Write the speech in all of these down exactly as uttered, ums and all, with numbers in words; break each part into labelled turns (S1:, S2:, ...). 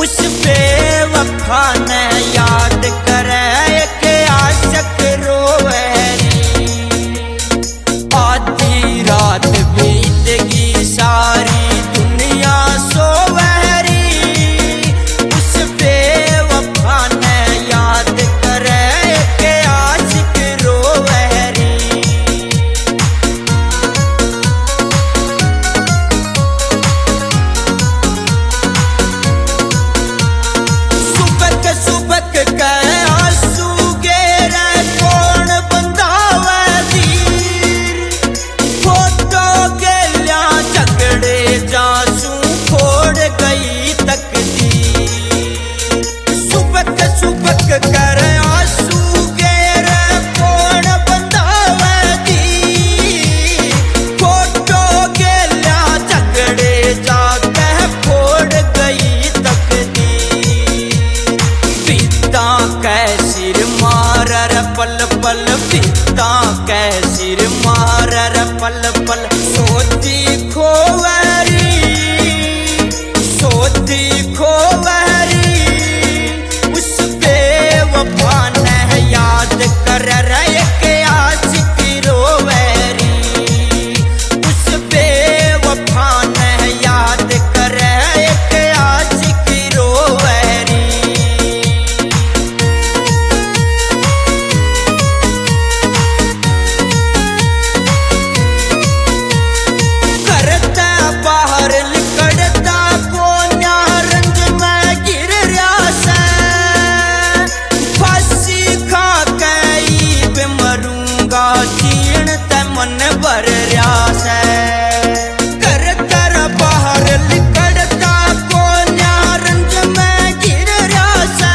S1: उस बेवफा ने याद करे के आशिक रोवेरी। आधी रात बीतेगी सारी दुनिया सोवेरी। उस बेवफा ने याद करे के आशिक रोवेरी। सुबक सुबक के आंसू गेरे कौन बंधावे तीर। फोटो गेल्या झगड़े जासू फोड़ गई तकदीर। सुबक सुबक कर आंसू गेरे कौन बंधावे तीर। फोटो गेल्या झगड़े जाके फोड़ गई तकदीर। पिता कै सिर मारर पल पल, पिता कै सिर मारर पल पल। सोती खोवरी सोती खोवरी। उस बेवफा ने याद कर रहे के आशिक रोवेरी। उस बेवफा ने याद कर रहे के आशिक रोवेरी। करता बाहर निकलता कोन्या रंग में गिर रहा से। फांसी खा के बे मरूंगा जीण ते मन भर रहा से। कर कर बाहर निकलता कोन्या रंग में गिर रहा से।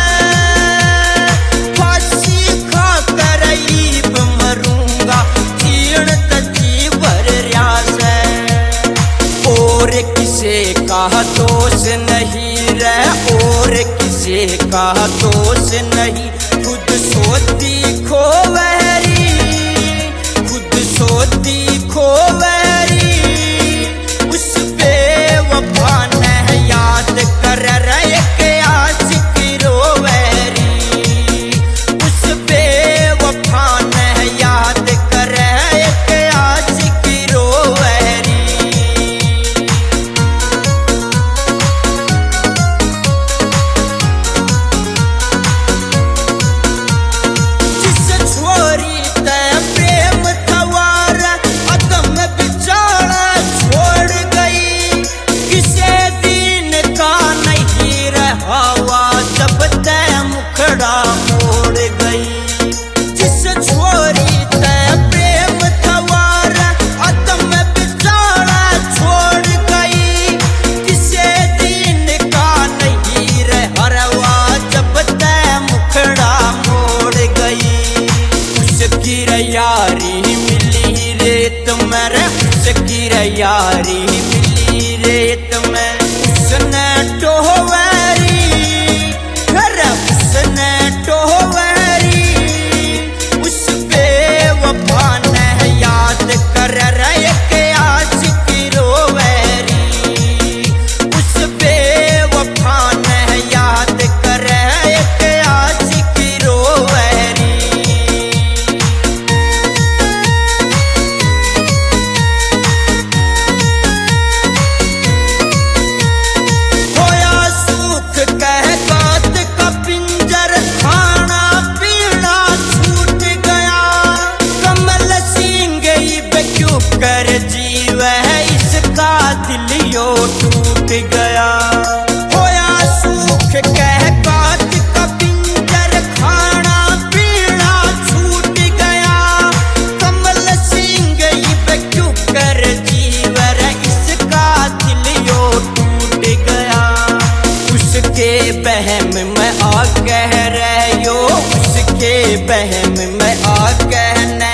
S1: फांसी खा कर बे मरूंगा जीण ते जी भर रहा से। और किसे का दोष नहीं रे, और किसे का दोष नहीं। खुद सोती खोवरी खुद सोती खोवरी। उस बेवफा ने याद कर रहे के आशिक रोवेरी। उस बेवफा ने याद कर रहे के आशिक रोवेरी। जिस छोरी ते प्रेम थवारा अदम बिचारा छोड़ गई। किसे दिन का नहीं रहावा जब ते मुखड़ा मोड़ गई। जिस छोरी ते प्रेम थवारा अदम बिचारा छोड़ गई। किसे दिन का नहीं रहावा जब ते मुखड़ा मोड़ गई। उसकी यारी मिली रेत में रे, उसकी यारी मिली रेत में। उसने टोहवेरी रे, उसने टोहवेरी। उस बेवफा ने याद कर रहे के आशिक रोवेरी। उस बेवफा ने याद कर रहे के आशिक रोवेरी। होया सुख कह कात का पिंजर। खाना पीना छूट गया। कमल सिंह बे क्यों कर जीव है इसका दिलियो टूट गया। होया सुख कह कात का पिंजर। खाना पीना छूट गया। कमल सिंह बे क्यों कर जीव है इसका दिलियो टूट गया। उसके बहम में आ कह रहे हो, उसके बहम में आ कहने